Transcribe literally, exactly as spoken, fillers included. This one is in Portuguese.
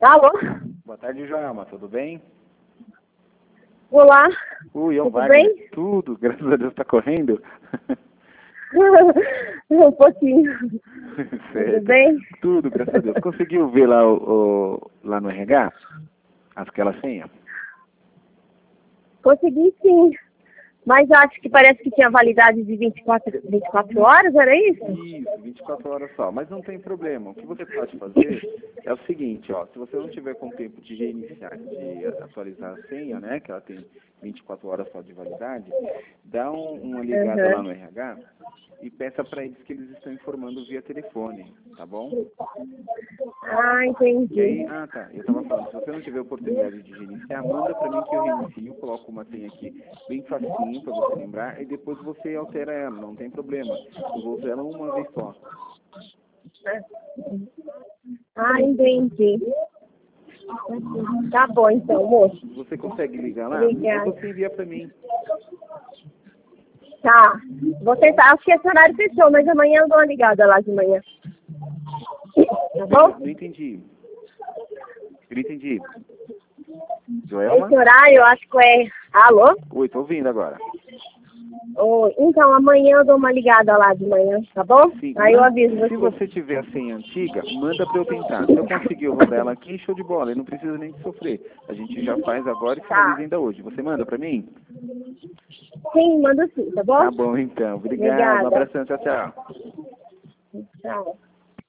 Alô? Boa tarde, Joelma. Tudo bem? Olá. Ui, eu Tudo Wagner. bem? Tudo, graças a Deus, tá correndo? Um pouquinho. Certo. Tudo bem? Tudo, graças a Deus. Conseguiu ver lá, o, o- lá no R H? Aquela senha? Consegui sim. Mas acho que parece que tinha validade de vinte e quatro, vinte e quatro horas, era isso? Isso, vinte e quatro horas só. Mas não tem problema. O que você pode fazer é o seguinte, ó. Se você não tiver com tempo de reiniciar, de atualizar a senha, né? Que ela tem vinte e quatro horas só de validade, dá um- uma ligada lá Uhum. no R H e peça para eles que eles estão informando via telefone, tá bom? Ah, E entendi. aí, ah tá, eu estava falando, se você não tiver oportunidade de reiniciar, manda para mim que eu reinicio, coloco uma senha aqui bem facinho para você lembrar, e depois você altera ela, não tem problema. Eu vou usar ela uma vez só. Ah, entendi. Tá bom então, moço. Você consegue ligar lá? Aí Obrigada. você envia para mim. Tá. Vou tentar. Acho que esse horário fechou, mas amanhã eu dou uma ligada lá de manhã. Tá bom? Não entendi. Eu não entendi. Joelma? Esse horário eu acho que é... Alô? Oi, tô ouvindo agora. Oh, então, amanhã eu dou uma ligada lá de manhã, tá bom? Sim, Aí eu man- aviso você. se você tiver a senha antiga, manda para eu tentar. Se eu conseguir rodar ela aqui, show de bola. Eu não precisa nem de sofrer. A gente já faz agora e finaliza Tá. ainda hoje. Você manda para mim? Sim, manda sim, tá bom? Tá bom, então. Obrigado. Um Obrigada. abração. Tchau, tchau. Tchau.